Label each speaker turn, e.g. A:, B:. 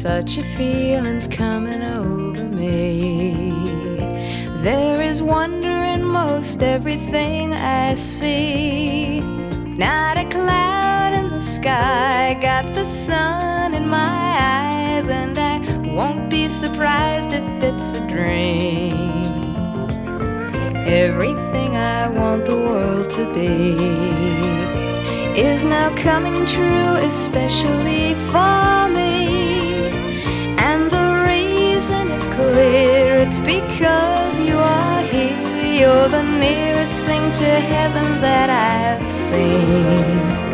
A: Such a feeling's coming over me. There is wonder in most everything I see. Not a cloud in the sky, got the sun in my eyes, and I won't be surprised if it's a dream. Everything I want the world to be is now coming true, especially for me. And the reason is clear, it's because you are here. You're the nearest thing to heaven that I've seen.